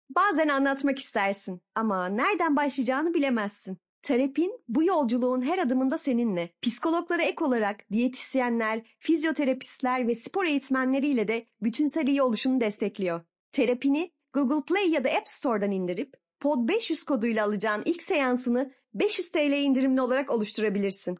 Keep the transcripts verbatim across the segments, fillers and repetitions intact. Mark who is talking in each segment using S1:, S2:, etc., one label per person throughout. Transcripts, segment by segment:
S1: Bazen anlatmak istersin ama nereden başlayacağını bilemezsin. Terapin bu yolculuğun her adımında seninle. Psikologlara ek olarak diyetisyenler, fizyoterapistler ve spor eğitmenleriyle de bütünsel iyi oluşunu destekliyor. Terapini Google Play ya da App Store'dan indirip Pod beş yüz koduyla alacağın ilk seansını beş yüz T L indirimli olarak oluşturabilirsin.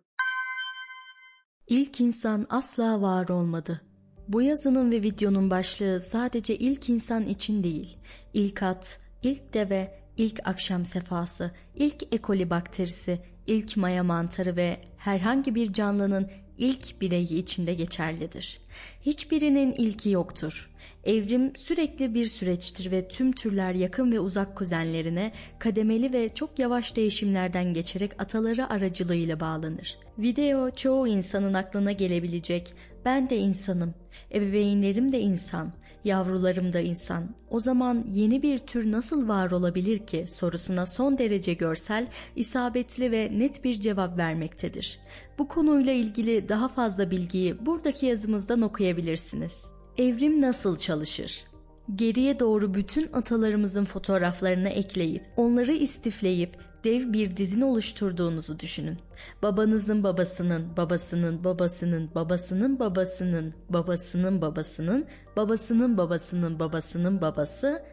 S2: İlk insan asla var olmadı. Bu yazının ve videonun başlığı sadece ilk insan için değil. İlk at, ilk deve, ilk akşam sefası, ilk E. coli bakterisi, ilk maya mantarı ve herhangi bir canlının ilk bireyi içinde geçerlidir. Hiçbirinin ilki yoktur. Evrim sürekli bir süreçtir ve tüm türler yakın ve uzak kuzenlerine kademeli ve çok yavaş değişimlerden geçerek ataları aracılığıyla bağlanır. Video çoğu insanın aklına gelebilecek, ben de insanım, ebeveynlerim de insan, yavrularım da insan, o zaman yeni bir tür nasıl var olabilir ki sorusuna son derece görsel, isabetli ve net bir cevap vermektedir. Bu konuyla ilgili daha fazla bilgiyi buradaki yazımızdan okuyabilirsiniz. Evrim nasıl çalışır? Geriye doğru bütün atalarımızın fotoğraflarını ekleyip, onları istifleyip dev bir dizin oluşturduğunuzu düşünün. Babanızın babasının, babasının, babasının, babasının babasının, babasının babasının, babasının babasının babasının babası.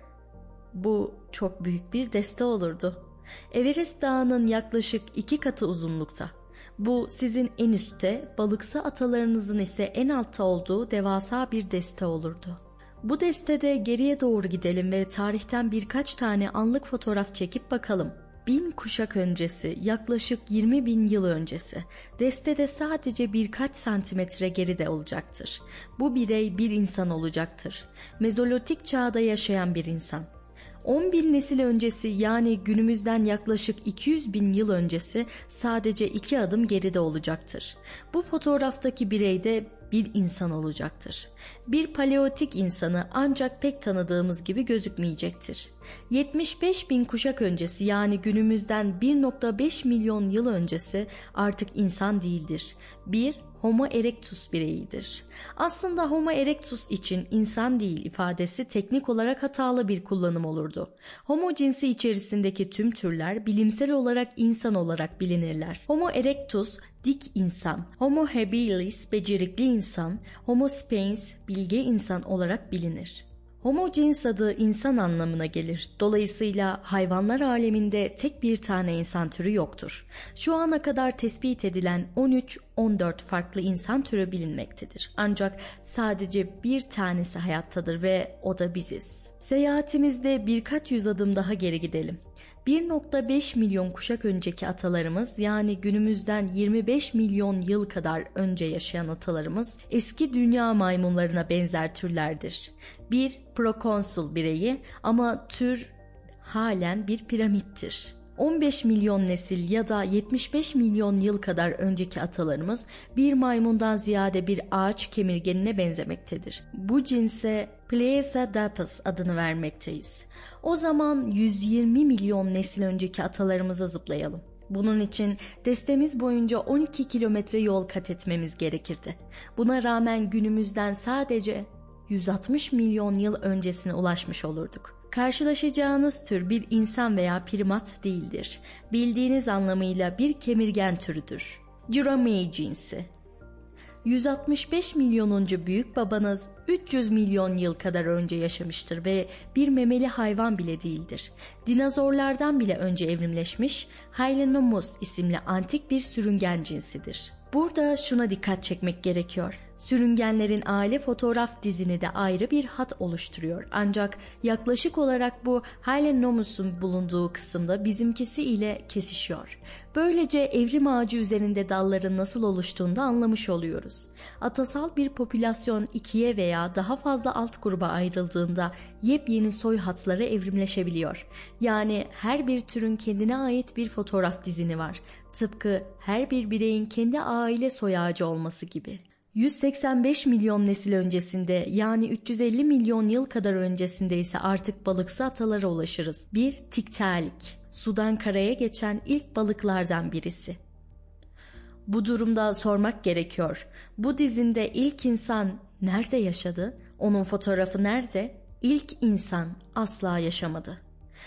S2: Bu çok büyük bir deste olurdu. Everest Dağı'nın yaklaşık iki katı uzunlukta. Bu sizin en üstte, balıksı atalarınızın ise en altta olduğu devasa bir deste olurdu. Bu destede geriye doğru gidelim ve tarihten birkaç tane anlık fotoğraf çekip bakalım. Bin kuşak öncesi, yaklaşık yirmi bin yıl öncesi, destede sadece birkaç santimetre geride olacaktır. Bu birey bir insan olacaktır. Mezolitik çağda yaşayan bir insan. on bin nesil öncesi, yani günümüzden yaklaşık iki yüz bin yıl öncesi sadece iki adım geride olacaktır. Bu fotoğraftaki birey de bir insan olacaktır. Bir paleolitik insanı ancak pek tanıdığımız gibi gözükmeyecektir. yetmiş beş bin kuşak öncesi, yani günümüzden bir nokta beş milyon yıl öncesi artık insan değildir. Bir Homo erectus bireyidir. Aslında Homo erectus için insan değil ifadesi teknik olarak hatalı bir kullanım olurdu. Homo cinsi içerisindeki tüm türler bilimsel olarak insan olarak bilinirler. Homo erectus dik insan, Homo habilis becerikli insan, Homo sapiens bilge insan olarak bilinir. Homo cins adı insan anlamına gelir. Dolayısıyla hayvanlar aleminde tek bir tane insan türü yoktur. Şu ana kadar tespit edilen on üç on dört farklı insan türü bilinmektedir. Ancak sadece bir tanesi hayattadır ve o da biziz. Seyahatimizde birkaç yüz adım daha geri gidelim. bir nokta beş milyon kuşak önceki atalarımız, yani günümüzden yirmi beş milyon yıl kadar önce yaşayan atalarımız eski dünya maymunlarına benzer türlerdir. Bir prokonsul bireyi ama tür halen bir piramittir. on beş milyon nesil ya da yetmiş beş milyon yıl kadar önceki atalarımız bir maymundan ziyade bir ağaç kemirgenine benzemektedir. Bu cinse Plesiosaurus adını vermekteyiz. O zaman yüz yirmi milyon nesil önceki atalarımıza zıplayalım. Bunun için destemiz boyunca on iki kilometre yol kat etmemiz gerekirdi. Buna rağmen günümüzden sadece yüz altmış milyon yıl öncesine ulaşmış olurduk. Karşılaşacağınız tür bir insan veya primat değildir. Bildiğiniz anlamıyla bir kemirgen türüdür. Jurassic cinsi. yüz altmış beş milyonuncu büyük babanız üç yüz milyon yıl kadar önce yaşamıştır ve bir memeli hayvan bile değildir. Dinozorlardan bile önce evrimleşmiş Hylonomus isimli antik bir sürüngen cinsidir. Burada şuna dikkat çekmek gerekiyor. Sürüngenlerin aile fotoğraf dizini de ayrı bir hat oluşturuyor. Ancak yaklaşık olarak bu Hylonomus'un bulunduğu kısımda bizimkisi ile kesişiyor. Böylece evrim ağacı üzerinde dalların nasıl oluştuğunu da anlamış oluyoruz. Atasal bir popülasyon ikiye veya daha fazla alt gruba ayrıldığında yepyeni soy hatları evrimleşebiliyor. Yani her bir türün kendine ait bir fotoğraf dizini var. Tıpkı her bir bireyin kendi aile soy ağacı olması gibi. yüz seksen beş milyon nesil öncesinde, yani üç yüz elli milyon yıl kadar öncesinde ise artık balıksı atalara ulaşırız. Bir tiktaalik, sudan karaya geçen ilk balıklardan birisi. Bu durumda sormak gerekiyor. Bu dizinde ilk insan nerede yaşadı? Onun fotoğrafı nerede? İlk insan asla yaşamadı.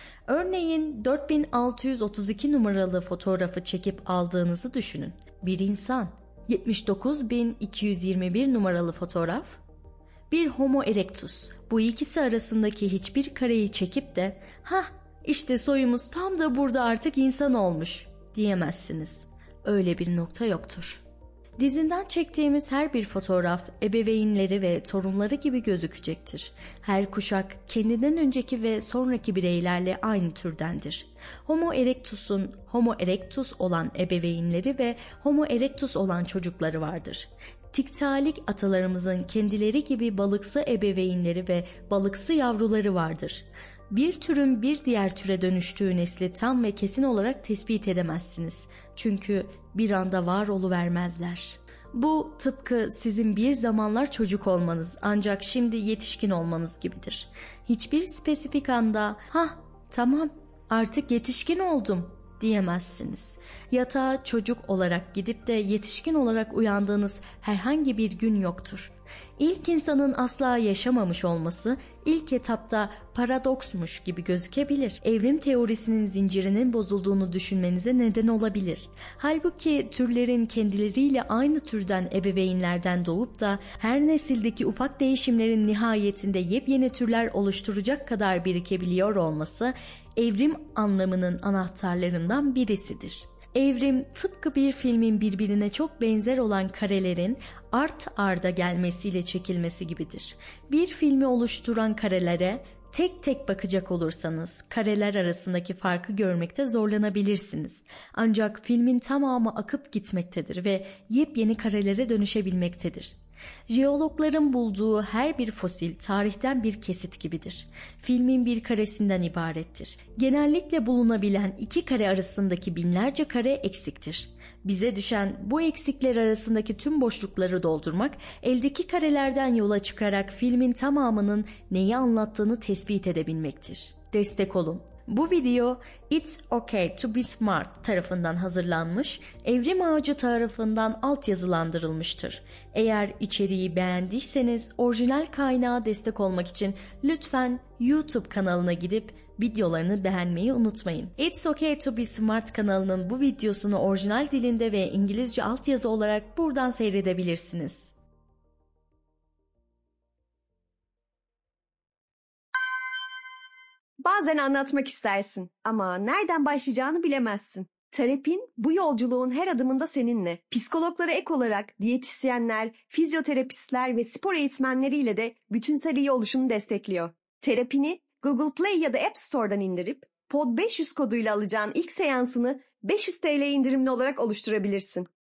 S2: Örneğin dört bin altı yüz otuz iki numaralı fotoğrafı çekip aldığınızı düşünün. Bir insan. yetmiş dokuz bin iki yüz yirmi bir numaralı fotoğraf. Bir Homo erectus. Bu ikisi arasındaki hiçbir kareyi çekip de "Hah, işte soyumuz tam da burada artık insan olmuş" diyemezsiniz. Öyle bir nokta yoktur. Dizinden çektiğimiz her bir fotoğraf ebeveynleri ve torunları gibi gözükecektir. Her kuşak kendinden önceki ve sonraki bireylerle aynı türdendir. Homo erectus'un Homo erectus olan ebeveynleri ve Homo erectus olan çocukları vardır. Tiktalik atalarımızın kendileri gibi balıksı ebeveynleri ve balıksı yavruları vardır. Bir türün bir diğer türe dönüştüğü nesli tam ve kesin olarak tespit edemezsiniz. Çünkü bir anda var oluvermezler. Bu tıpkı sizin bir zamanlar çocuk olmanız ancak şimdi yetişkin olmanız gibidir. Hiçbir spesifik anda "Hah, tamam, artık yetişkin oldum" diyemezsiniz. Yatağa çocuk olarak gidip de yetişkin olarak uyandığınız herhangi bir gün yoktur. İlk insanın asla yaşamamış olması ilk etapta paradoksmuş gibi gözükebilir. Evrim teorisinin zincirinin bozulduğunu düşünmenize neden olabilir. Halbuki türlerin kendileriyle aynı türden ebeveynlerden doğup da her nesildeki ufak değişimlerin nihayetinde yepyeni türler oluşturacak kadar birikebiliyor olması evrim anlamının anahtarlarından birisidir. Evrim tıpkı bir filmin birbirine çok benzer olan karelerin art arda gelmesiyle çekilmesi gibidir. Bir filmi oluşturan karelere tek tek bakacak olursanız kareler arasındaki farkı görmekte zorlanabilirsiniz. Ancak filmin tamamı akıp gitmektedir ve yepyeni karelere dönüşebilmektedir. Jeologların bulduğu her bir fosil tarihten bir kesit gibidir. Filmin bir karesinden ibarettir. Genellikle bulunabilen iki kare arasındaki binlerce kare eksiktir. Bize düşen bu eksikler arasındaki tüm boşlukları doldurmak, eldeki karelerden yola çıkarak filmin tamamının neyi anlattığını tespit edebilmektir. Destek olun. Bu video It's Okay to Be Smart tarafından hazırlanmış, Evrim Ağacı tarafından altyazılandırılmıştır. Eğer içeriği beğendiyseniz orijinal kaynağa destek olmak için lütfen YouTube kanalına gidip videolarını beğenmeyi unutmayın. It's Okay to Be Smart kanalının bu videosunu orijinal dilinde ve İngilizce altyazı olarak buradan seyredebilirsiniz.
S1: Bazen anlatmak istersin ama nereden başlayacağını bilemezsin. Terapin bu yolculuğun her adımında seninle. Psikologlara ek olarak diyetisyenler, fizyoterapistler ve spor eğitmenleriyle de bütünsel iyi oluşunu destekliyor. Terapini Google Play ya da App Store'dan indirip Pod beş yüz koduyla alacağın ilk seansını beş yüz TL indirimli olarak oluşturabilirsin.